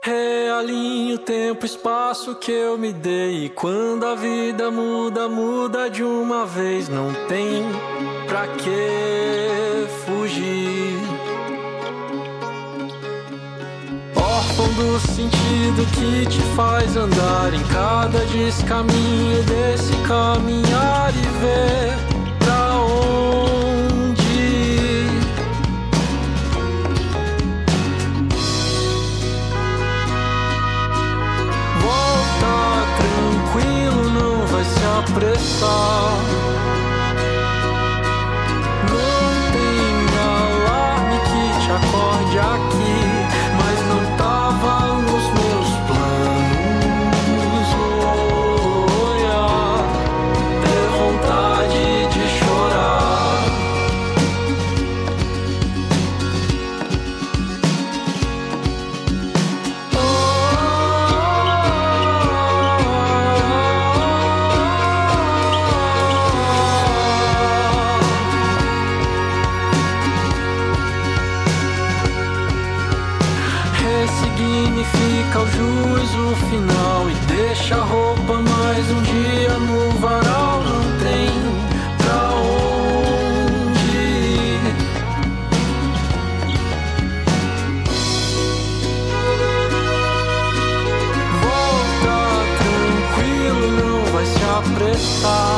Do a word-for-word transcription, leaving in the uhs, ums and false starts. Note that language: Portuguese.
Realinho o tempo, espaço que eu me dei. E quando a vida muda, muda de uma vez. Não tem pra que fugir. Órfão do sentido que te faz andar em cada descaminho desse caminhar e ver pra onde ir. Volta tranquilo, não vai se apressar. Não tem alarme que te acorde aqui, mas não tava nos meus planos. Olhar, ter vontade de chorar. Ressignifica o juízo final e deixa a roupa mais um dia no varal. Não tem pra onde ir. Volta tranquilo, não vai se apressar.